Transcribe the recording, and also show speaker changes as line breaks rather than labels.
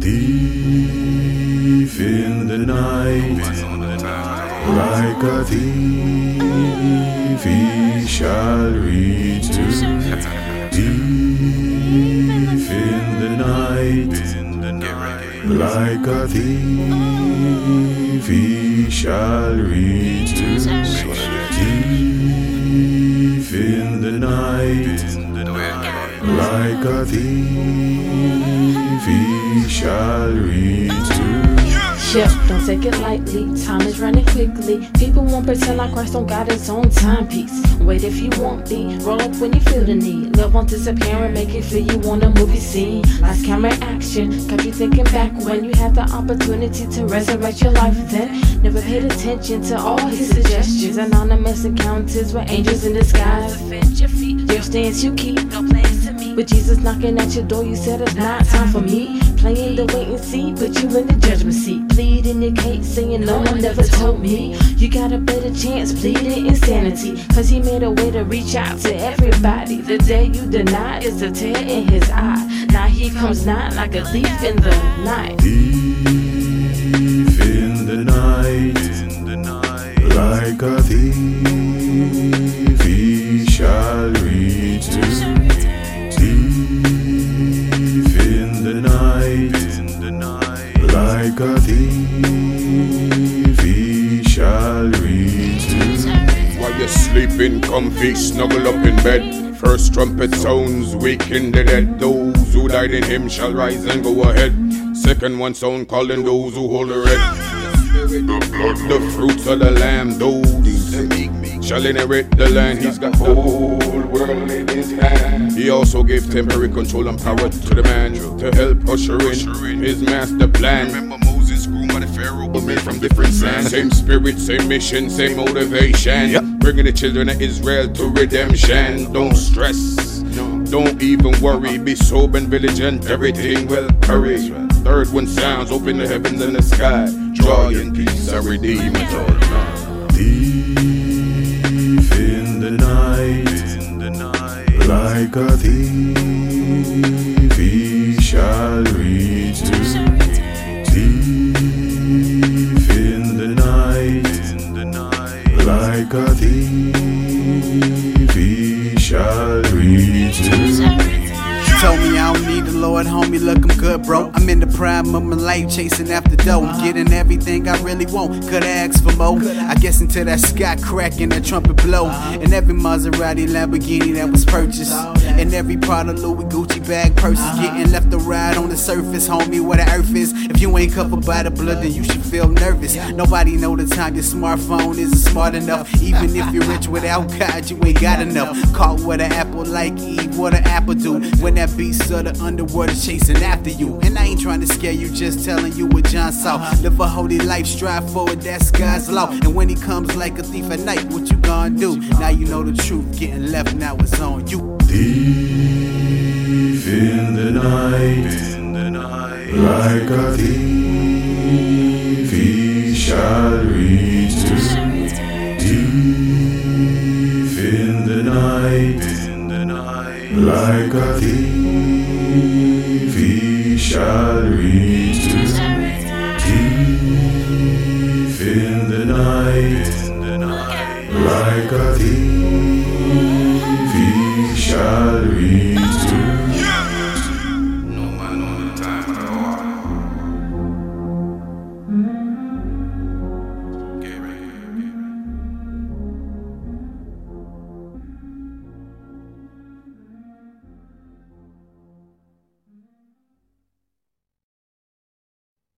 Thief in the night, like a thief he shall return. Thief in the night, like a thief he shall return. Thief in the night, like a thief he shall return.
Yeah, don't take it lightly, time is running quickly. People won't pretend like Christ don't got his own timepiece. Wait if you want me, roll up when you feel the need. Love won't disappear and make it feel you want a movie scene. Last camera action, got you thinking back when you had the opportunity to resurrect your life then. Never paid attention to all his suggestions. Anonymous encounters with angels in disguise. Defend your feet, your stance you keep, no plans to meet. With Jesus knocking at your door, you said it's not time for me. Playing the wait and see, put you in the judgment seat. Pleading your case, saying no one never told me. You got a better chance, pleading insanity. Cause he made a way to reach out to everybody. The day you denied is a tear in his eye. Now he comes not like a thief in the night.
Thief in the night, like a thief he shall return. Thief in the night, like a thief he shall return.
While you're sleeping comfy, snuggle up in bed. First trumpet sounds, waking the dead. Those who died in him shall rise and go ahead. Second one sound calling those who hold the red. The fruits of the lamb, those shall inherit the land. He's got the whole world in his hand. He also gave temporary control and power to the man to help usher in his master plan. Remember Moses grew by the Pharaoh, but made from different sand. Same spirit, same mission, same motivation. Bringing the children of Israel to redemption. Don't stress, don't even worry. Be sober and vigilant, everything will hurry. Third one sounds, open the heavens and the sky. Joy and peace are redeemed.
Thief in the night, like a thief he shall return. Thief in the night, like a thief he shall return.
Told me I don't need the Lord, homie, look, I'm good, bro. I'm in the prime of my life, chasing after dough. I'm getting everything I really want, coulda asked for more. I guess until that sky crack and that trumpet blow. And every Maserati, Lamborghini that was purchased. And every Prada, Louis, Gucci bag purses. Getting left to ride on the surface, homie, where the earth is. If you ain't covered by the blood, then you should feel nervous. Nobody know the time your smartphone isn't smart enough. Even if you're rich without God, you ain't got enough. Caught with an apple like Eve, what an apple do. When that beast of the underworld is chasing after you. And I ain't trying to scare you, just telling you what John saw. Live a holy life, strive for it, that's God's law. And when he comes like a thief at night, what you gonna do? Now you know the truth, getting left, now it's on you.
Thief in the night, like a thief he shall return. Thief in the night, like a thief he shall return. Thief in the night, like a thief he shall return.